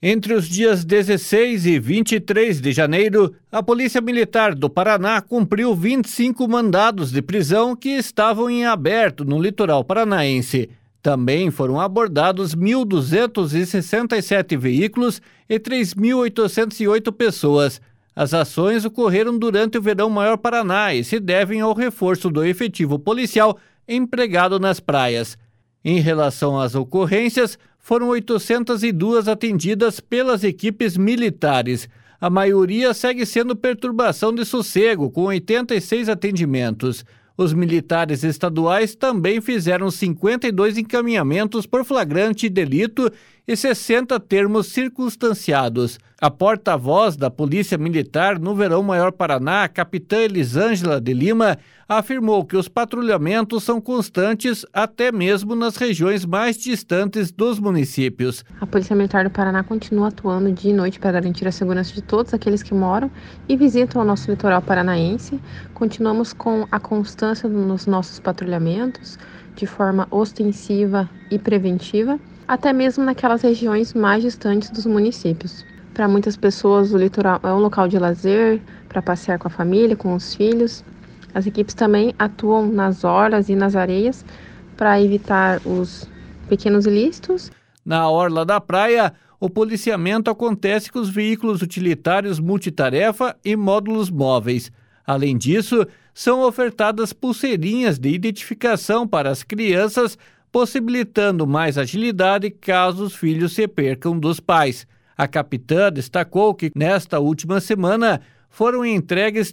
Entre os dias 16 e 23 de janeiro, a Polícia Militar do Paraná cumpriu 25 mandados de prisão que estavam em aberto no litoral paranaense. Também foram abordados 1.267 veículos e 3.808 pessoas. As ações ocorreram durante o Verão Maior Paraná e se devem ao reforço do efetivo policial empregado nas praias. Em relação às ocorrências, foram 802 atendidas pelas equipes militares. A maioria segue sendo perturbação de sossego, com 86 atendimentos. Os militares estaduais também fizeram 52 encaminhamentos por flagrante delito e 60 termos circunstanciados. A porta-voz da Polícia Militar no Verão Maior Paraná, capitã Elisângela de Lima, afirmou que os patrulhamentos são constantes até mesmo nas regiões mais distantes dos municípios. A Polícia Militar do Paraná continua atuando dia e noite para garantir a segurança de todos aqueles que moram e visitam o nosso litoral paranaense. Continuamos com a constância nos nossos patrulhamentos de forma ostensiva e preventiva, até mesmo naquelas regiões mais distantes dos municípios. Para muitas pessoas, o litoral é um local de lazer, para passear com a família, com os filhos. As equipes também atuam nas orlas e nas areias para evitar os pequenos ilícitos. Na orla da praia, o policiamento acontece com os veículos utilitários multitarefa e módulos móveis. Além disso, são ofertadas pulseirinhas de identificação para as crianças, possibilitando mais agilidade caso os filhos se percam dos pais. A capitã destacou que, nesta última semana, foram entregues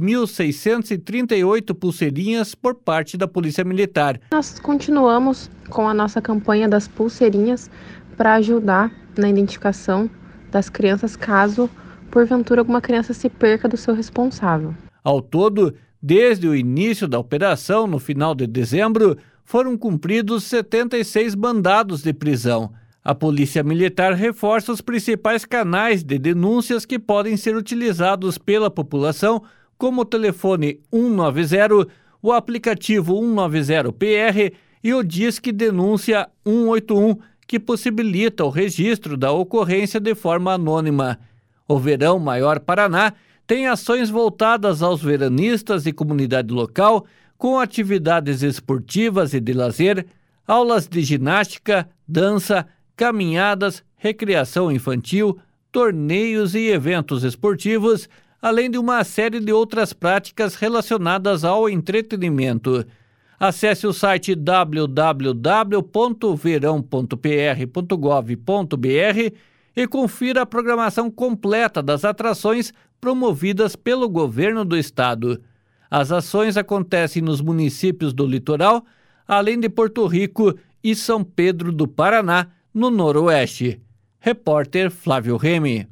3.638 pulseirinhas por parte da Polícia Militar. Nós continuamos com a nossa campanha das pulseirinhas para ajudar na identificação das crianças caso, porventura, alguma criança se perca do seu responsável. Ao todo, desde o início da operação, no final de dezembro, foram cumpridos 76 mandados de prisão. A Polícia Militar reforça os principais canais de denúncias que podem ser utilizados pela população, como o telefone 190, o aplicativo 190PR e o Disque Denúncia 181, que possibilita o registro da ocorrência de forma anônima. O Verão Maior Paraná tem ações voltadas aos veranistas e comunidade local, com atividades esportivas e de lazer, aulas de ginástica, dança, caminhadas, recreação infantil, torneios e eventos esportivos, além de uma série de outras práticas relacionadas ao entretenimento. Acesse o site www.verão.pr.gov.br e confira a programação completa das atrações promovidas pelo governo do estado. As ações acontecem nos municípios do litoral, além de Porto Rico e São Pedro do Paraná, no Noroeste. Repórter Flávio Remy.